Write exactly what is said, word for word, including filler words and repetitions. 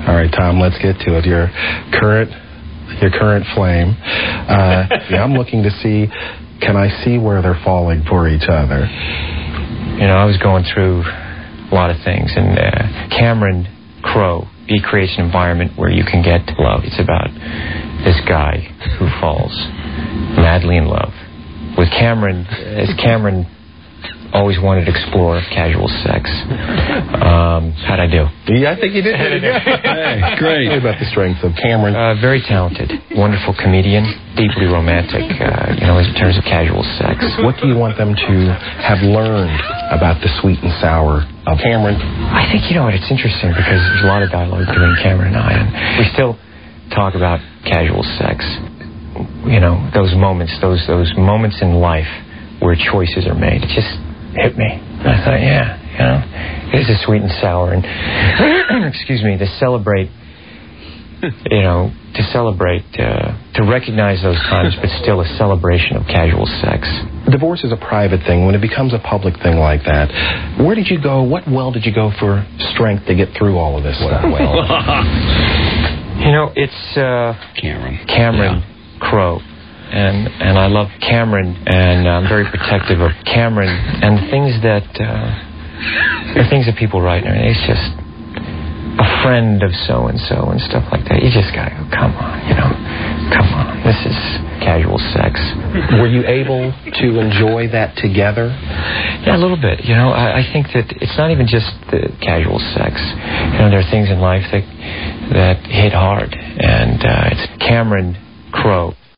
All right, Tom, let's get to it. Your current, your current flame. Uh, yeah, I'm looking to see, can I see where they're falling for each other? You know, I was going through a lot of things, and uh, Cameron Crowe, he creates an environment where you can get love. It's about this guy who falls madly in love with Cameron, as Cameron always wanted to explore casual sex. Um, how'd I do? Yeah, I think you did. Hey, great. What about the strengths of Cameron? Uh, very talented, wonderful comedian, deeply romantic, uh, you know, in terms of casual sex. What do you want them to have learned about the sweet and sour of Cameron? I think, you know what, it's interesting because there's a lot of dialogue between Cameron and I, and we still talk about casual sex. You know, those moments, those those moments in life where choices are made. It just hit me. And I thought, yeah, you know, it is a sweet and sour. And, excuse me, to celebrate, you know, to celebrate, uh, to recognize those times, but still a celebration of casual sex. Divorce is a private thing. When it becomes a public thing like that, where did you go, what well did you go for strength to get through all of this stuff? Well, you know, it's uh, Cameron. Cameron yeah. Crowe. And and I love Cameron, and I'm very protective of Cameron and the things that uh, the things that people write. I mean, it's just a friend of so and so and stuff like that. You just gotta go, come on, you know, come on. This is casual sex. Were you able to enjoy that together? Yeah, a little bit. You know, I, I think that it's not even just the casual sex. You know, there are things in life that that hit hard, and uh, it's Cameron Crowe.